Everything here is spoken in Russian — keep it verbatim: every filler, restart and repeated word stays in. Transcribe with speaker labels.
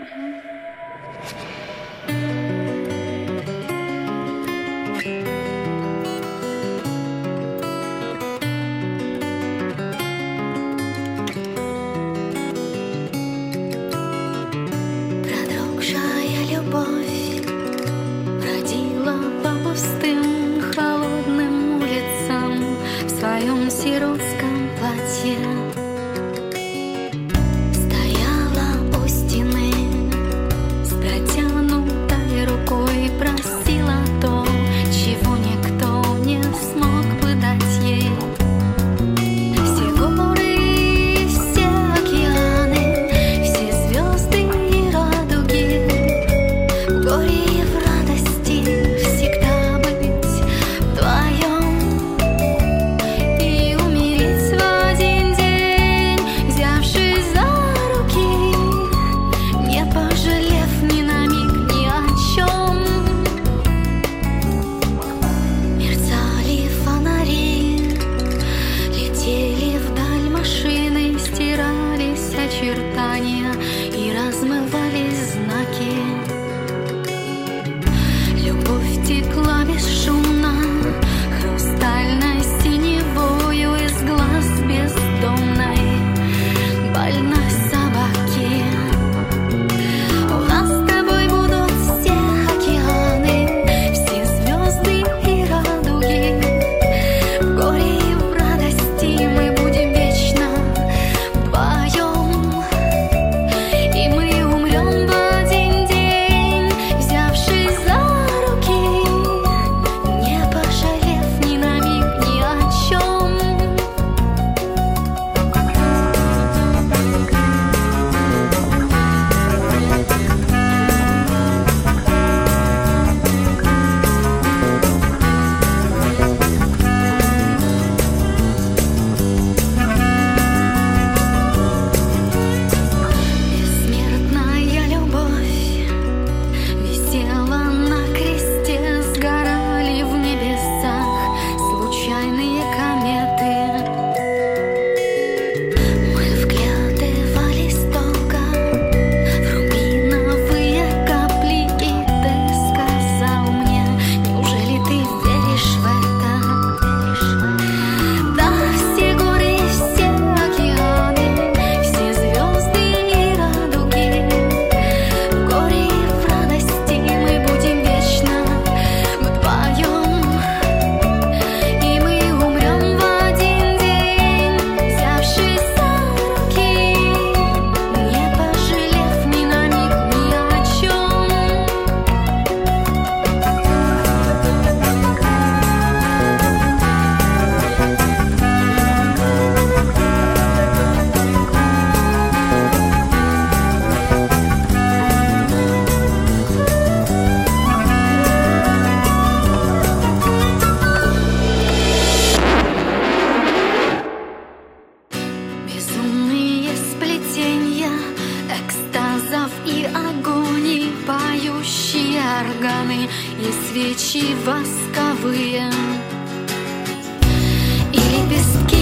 Speaker 1: Сиротском платье стояла у стены, с протянутой рукой просила то, чего никто не смог бы дать ей. Все горы, все океаны, все звезды и радуги, в горе и в радости всегда быть вдвоем. Очертания и размывались знаки. Любовь текла бесшумно, хрустальной синевою из глаз бездомной больной собаки. У нас с тобой будут все океаны, все звезды и радуги, в горе и в радости мы будем вечно вдвоем. Экстазов и агоний, поющие органы и свечи восковые, и лепестки